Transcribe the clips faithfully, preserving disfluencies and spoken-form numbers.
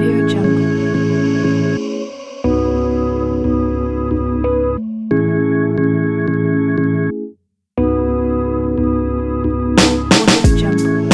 Audio Jungle. Audio Jungle.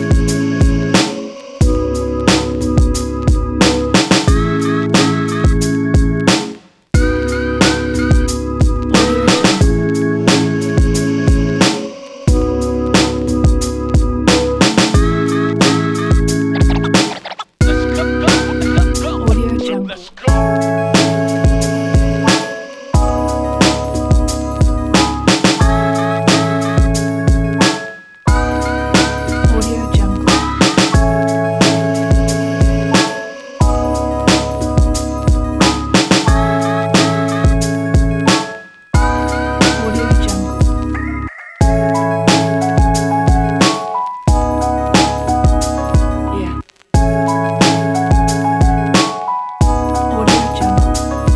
Audio Jungle. Audio Jungle. Audio Jungle. Yeah. Audio Jungle.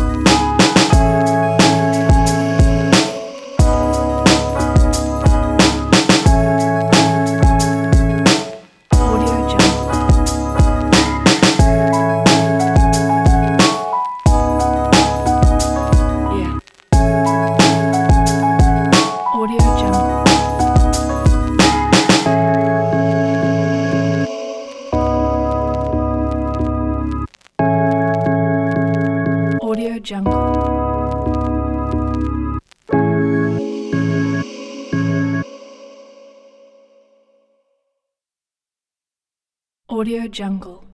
Audio Jungle. Yeah. Audio Jungle. Audio Jungle. Audio Jungle.